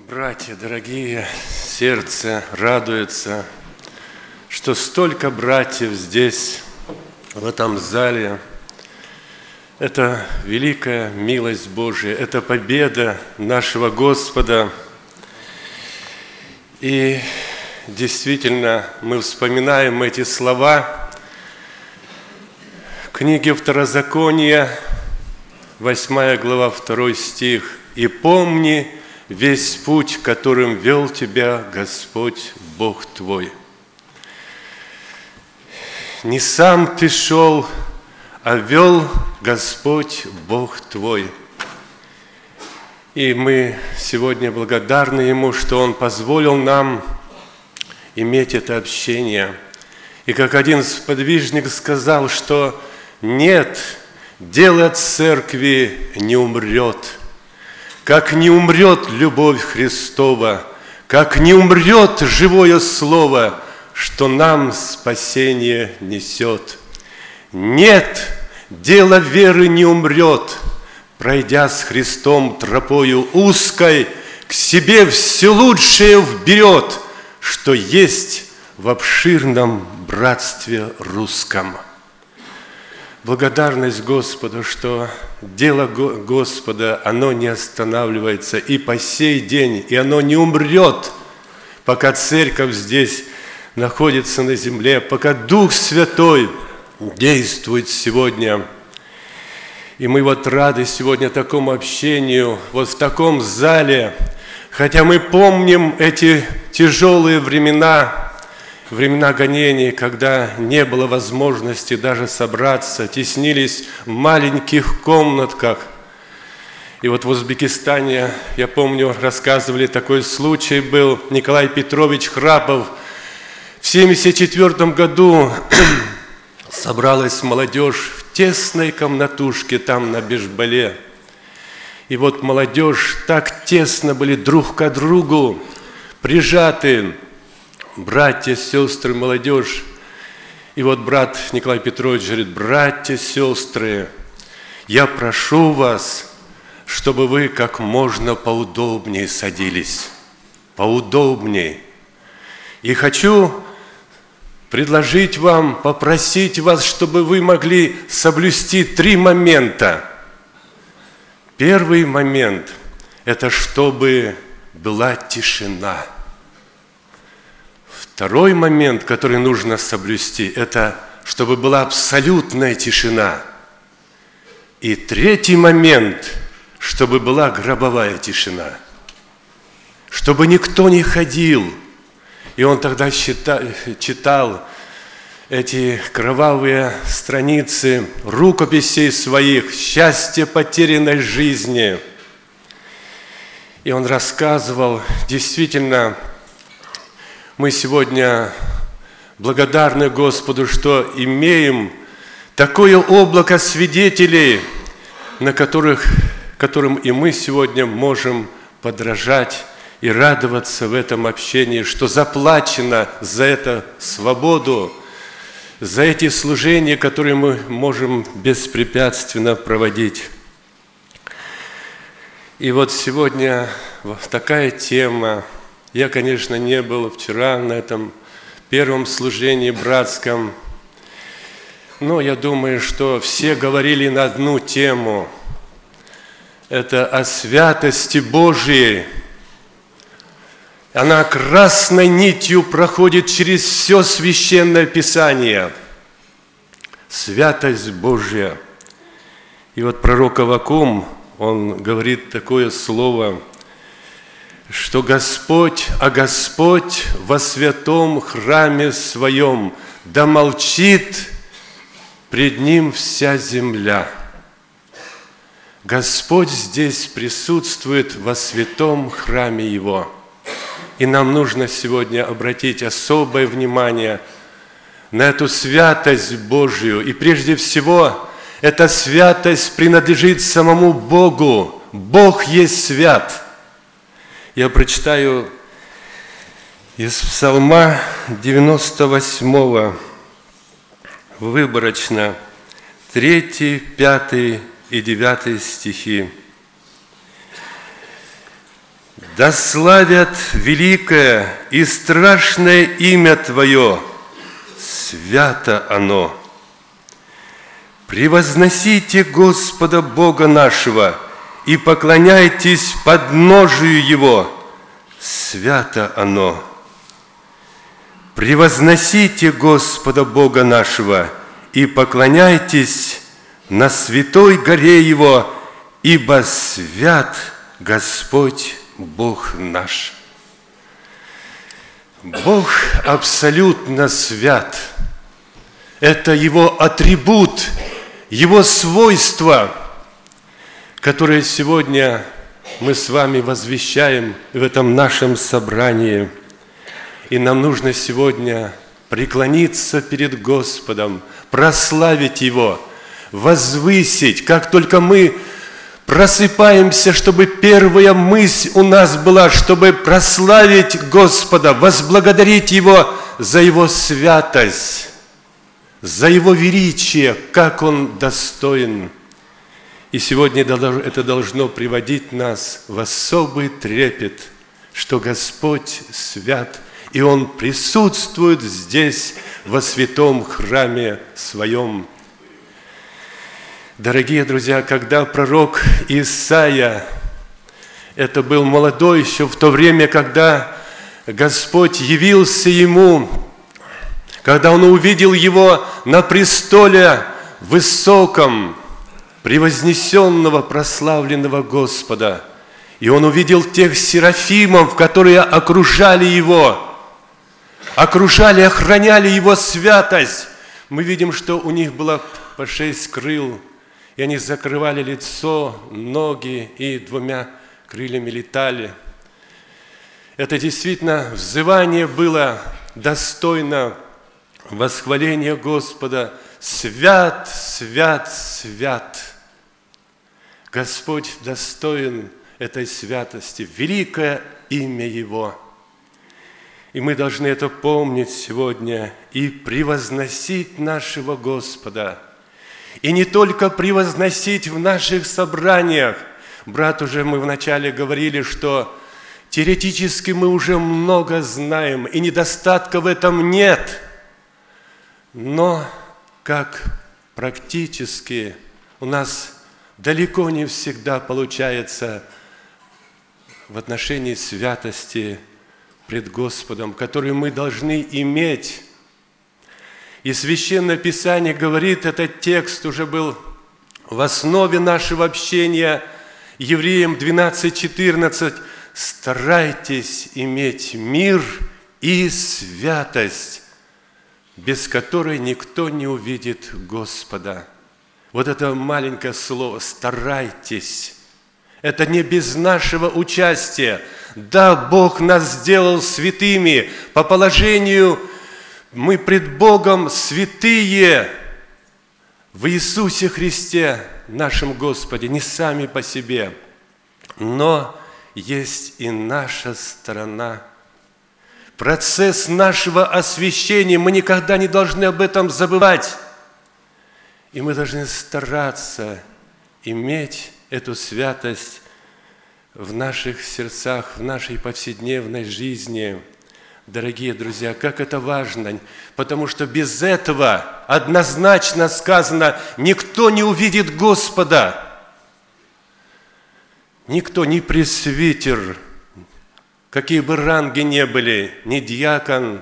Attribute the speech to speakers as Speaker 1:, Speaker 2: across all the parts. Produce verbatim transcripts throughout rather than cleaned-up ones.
Speaker 1: Братья, дорогие, сердце радуется, что столько братьев здесь, в этом зале. Это великая милость Божия, это победа нашего Господа. И действительно, мы вспоминаем эти слова книги Второзакония, восьмая глава, второй стих. «И помни весь путь, которым вел тебя Господь Бог твой». Не сам ты шел, а вел Господь Бог твой. И мы сегодня благодарны Ему, что Он позволил нам иметь это общение. И как один сподвижник сказал, что нет, дело церкви не умрет. Как не умрет любовь Христова, как не умрет живое слово, что нам спасение несет. Нет, дело веры не умрет, пройдя с Христом тропою узкой, к себе все лучшее вберет, что есть в обширном братстве русском. Благодарность Господу, что дело Господа, оно не останавливается и по сей день, и оно не умрет, пока церковь здесь находится на земле, пока Дух Святой действует сегодня. И мы вот рады сегодня такому общению, вот в таком зале, хотя мы помним эти тяжелые времена, времена гонений, когда не было возможности даже собраться, теснились в маленьких комнатках. И вот в Узбекистане, я помню, рассказывали, такой случай был. Николай Петрович Храпов в семьдесят четвёртом году собралась молодежь в тесной комнатушке там на Бешбале. И вот молодежь так тесно были друг к другу, прижаты, братья, сестры, молодежь. И вот брат Николай Петрович говорит: братья, сестры, я прошу вас, чтобы вы как можно поудобнее садились, поудобнее. И хочу предложить вам, попросить вас, чтобы вы могли соблюсти три момента. Первый момент – это чтобы была тишина. Второй момент, который нужно соблюсти, это чтобы была абсолютная тишина. И третий момент, чтобы была гробовая тишина. Чтобы никто не ходил. И он тогда читал, читал эти кровавые страницы рукописей своих «Счастье потерянной жизни». И он рассказывал, действительно, мы сегодня благодарны Господу, что имеем такое облако свидетелей, на которых, которым и мы сегодня можем подражать и радоваться в этом общении, что заплачено за эту свободу, за эти служения, которые мы можем беспрепятственно проводить. И вот сегодня такая тема. Я, конечно, не был вчера на этом первом служении братском, но я думаю, что все говорили на одну тему. Это о святости Божией. Она красной нитью проходит через все Священное Писание. Святость Божья. И вот пророк Аввакум, он говорит такое слово, что Господь, а Господь во святом храме Своем, да молчит пред Ним вся земля. Господь здесь присутствует во святом храме Его. И нам нужно сегодня обратить особое внимание на эту святость Божию. И прежде всего, эта святость принадлежит самому Богу. Бог есть свят. Я прочитаю из Псалма девяносто восьмого, выборочно, третий, пятый и девятый стихи. Да славят великое и страшное имя Твое, свято оно. Превозносите Господа Бога нашего и поклоняйтесь подножию Его, свято оно. Превозносите Господа Бога нашего и поклоняйтесь на святой горе Его, ибо свят Господь Бог наш. Бог абсолютно свят. Это Его атрибут, Его свойство, которое сегодня мы с вами возвещаем в этом нашем собрании. И нам нужно сегодня преклониться перед Господом, прославить Его, возвысить. Как только мы просыпаемся, чтобы первая мысль у нас была, чтобы прославить Господа, возблагодарить Его за Его святость, за Его величие, как Он достоин. И сегодня это должно приводить нас в особый трепет, что Господь свят, и Он присутствует здесь, во святом храме Своем. Дорогие друзья, когда пророк Исаия, это был молодой еще в то время, когда Господь явился ему, когда он увидел его на престоле высоком, превознесенного, прославленного Господа, и он увидел тех серафимов, которые окружали его, окружали, охраняли его святость. Мы видим, что у них было по шесть крыл, и они закрывали лицо, ноги, и двумя крыльями летали. Это действительно взывание было достойно восхваления Господа. Свят, свят, свят. Господь достоин этой святости, великое имя Его. И мы должны это помнить сегодня и превозносить нашего Господа. И не только превозносить в наших собраниях. Брат, уже мы вначале говорили, что теоретически мы уже много знаем, и недостатка в этом нет. Но как практически у нас далеко не всегда получается в отношении святости пред Господом, которую мы должны иметь. И Священное Писание говорит, этот текст уже был в основе нашего общения, Евреям двенадцать четырнадцать, «Старайтесь иметь мир и святость, без которой никто не увидит Господа». Вот это маленькое слово «старайтесь». Это не без нашего участия. Да, Бог нас сделал святыми по положению. Мы пред Богом святые в Иисусе Христе, нашем Господе, не сами по себе. Но есть и наша сторона. Процесс нашего освящения, мы никогда не должны об этом забывать. И мы должны стараться иметь эту святость в наших сердцах, в нашей повседневной жизни. Дорогие друзья, как это важно, потому что без этого однозначно сказано, никто не увидит Господа. Никто, ни пресвитер, какие бы ранги ни были, ни диакон,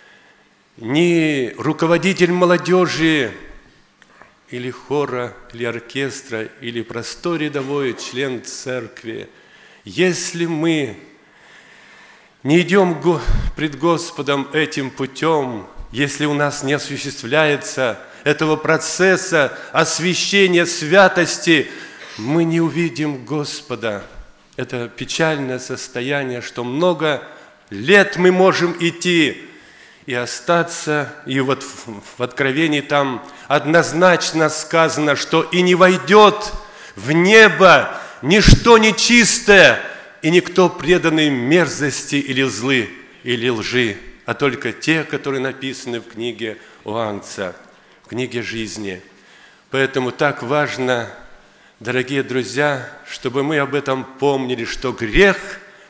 Speaker 1: ни руководитель молодежи, или хора, или оркестра, или простой рядовой член церкви. Если мы не идем пред Господом этим путем, если у нас не осуществляется этого процесса освящения святости, мы не увидим Господа. Это печальное состояние, что много лет мы можем идти и остаться, и вот в Откровении там однозначно сказано, что и не войдет в небо ничто нечистое, и никто преданный мерзости или злы, или лжи, а только те, которые написаны в книге Иоанна, в книге жизни. Поэтому так важно, дорогие друзья, чтобы мы об этом помнили, что грех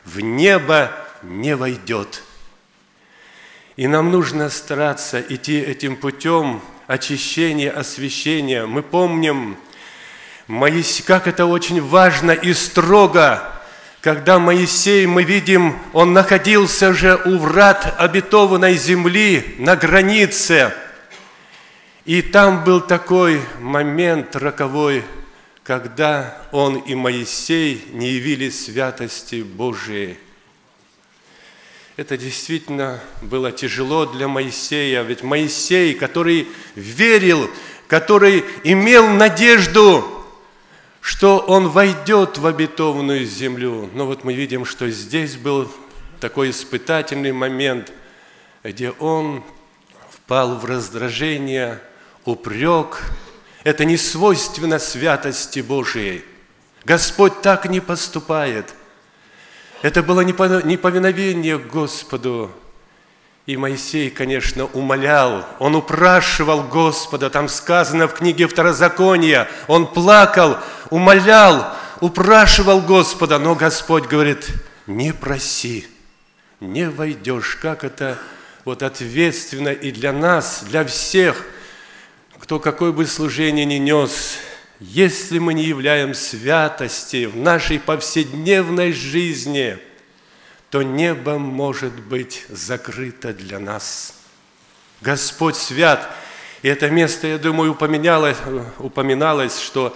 Speaker 1: в небо не войдет. И нам нужно стараться идти этим путем очищения, освящения. Мы помним, как это очень важно и строго, когда Моисей, мы видим, он находился же у врат обетованной земли, на границе. И там был такой момент роковой, когда он и Моисей не явились святости Божией. Это действительно было тяжело для Моисея, ведь Моисей, который верил, который имел надежду, что он войдет в обетованную землю. Но вот мы видим, что здесь был такой испытательный момент, где он впал в раздражение, упрек. Это не свойственно святости Божией. Господь так не поступает. Это было неповиновение Господу. И Моисей, конечно, умолял, он упрашивал Господа. Там сказано в книге Второзакония, он плакал, умолял, упрашивал Господа. Но Господь говорит, не проси, не войдешь. Как это вот ответственно и для нас, для всех, кто какое бы служение ни нес. Если мы не являем святости в нашей повседневной жизни, то небо может быть закрыто для нас. Господь свят. И это место, я думаю, упоминалось, упоминалось, что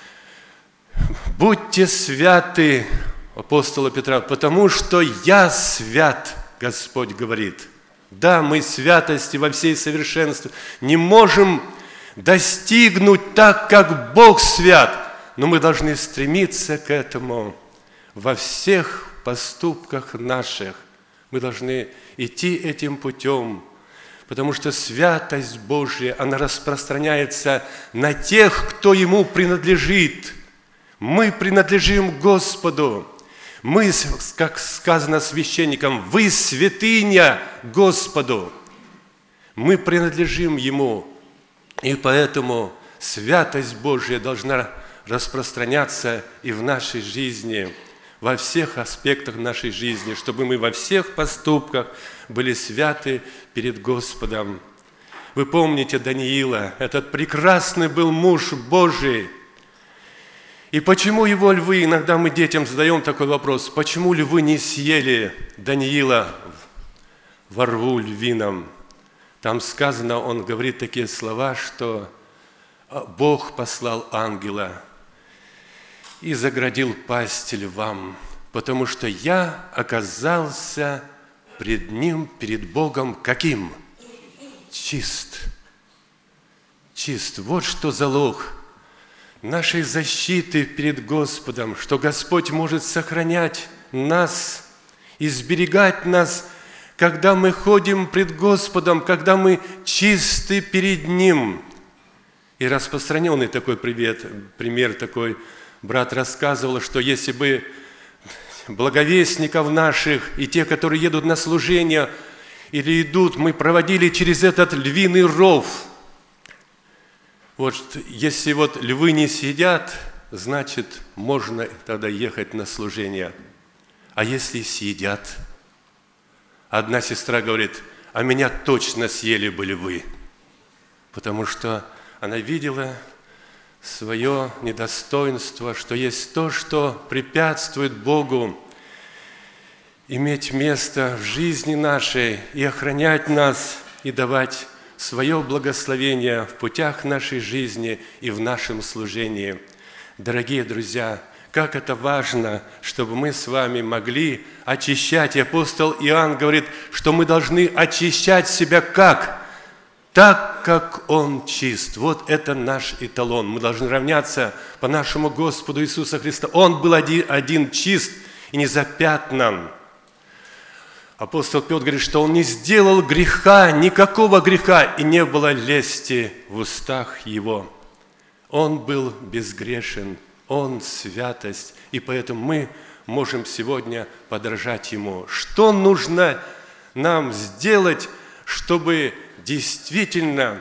Speaker 1: будьте святы, апостола Петра, потому что я свят, Господь говорит. Да, мы святости во всей совершенстве не можем достигнуть так, как Бог свят, но мы должны стремиться к этому во всех поступках наших. Мы должны идти этим путем, потому что святость Божья, она распространяется на тех, кто Ему принадлежит. Мы принадлежим Господу. Мы, как сказано священникам, вы святыня Господу. Мы принадлежим Ему. И поэтому святость Божья должна распространяться и в нашей жизни, во всех аспектах нашей жизни, чтобы мы во всех поступках были святы перед Господом. Вы помните Даниила, этот прекрасный был муж Божий. И почему его львы, иногда мы детям задаем такой вопрос, почему львы не съели Даниила во рву львином? Там сказано, он говорит такие слова, что Бог послал ангела и заградил пасть львам, потому что я оказался пред ним, перед Богом, каким? Чист. Чист. Вот что залог нашей защиты перед Господом, что Господь может сохранять нас и сберегать нас, когда мы ходим пред Господом, когда мы чисты перед Ним. И распространенный такой привет, пример такой, брат рассказывал, что если бы благовестников наших и те, которые едут на служение или идут, мы проводили через этот львиный ров. Вот если вот львы не съедят, значит, можно тогда ехать на служение. А если съедят? Одна сестра говорит, а меня точно съели бы львы, потому что она видела свое недостоинство, что есть то, что препятствует Богу иметь место в жизни нашей и охранять нас, и давать свое благословение в путях нашей жизни и в нашем служении. Дорогие друзья, как это важно, чтобы мы с вами могли очищать. И апостол Иоанн говорит, что мы должны очищать себя как? Так, как Он чист. Вот это наш эталон. Мы должны равняться по нашему Господу Иисусу Христу. Он был один, один чист и не запятнан. Апостол Петр говорит, что Он не сделал греха, никакого греха, и не было лести в устах Его. Он был безгрешен. Он святость, и поэтому мы можем сегодня подражать Ему. Что нужно нам сделать, чтобы действительно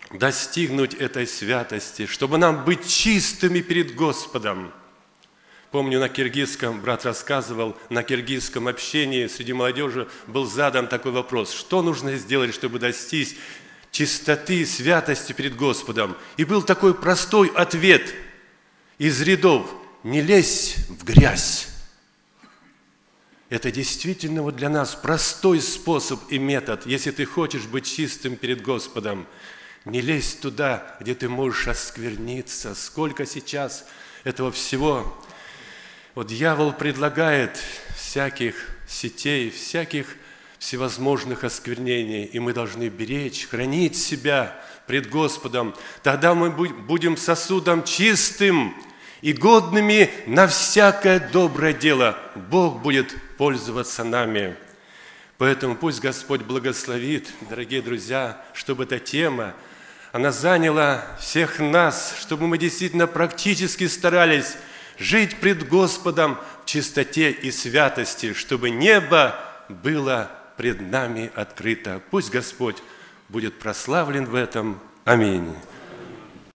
Speaker 1: достигнуть этой святости, чтобы нам быть чистыми перед Господом? Помню, на киргизском, брат рассказывал, на киргизском общении среди молодежи был задан такой вопрос: что нужно сделать, чтобы достичь чистоты, святости перед Господом? И был такой простой ответ из рядов: не лезь в грязь. Это действительно вот для нас простой способ и метод. Если ты хочешь быть чистым перед Господом, не лезь туда, где ты можешь оскверниться. Сколько сейчас этого всего. Вот дьявол предлагает всяких сетей, всяких всевозможных осквернений, и мы должны беречь, хранить себя пред Господом. Тогда мы будем сосудом чистым и годными на всякое доброе дело. Бог будет пользоваться нами. Поэтому пусть Господь благословит, дорогие друзья, чтобы эта тема, она заняла всех нас, чтобы мы действительно практически старались жить пред Господом в чистоте и святости, чтобы небо было пред нами открыто. Пусть Господь будет прославлен в этом. Аминь.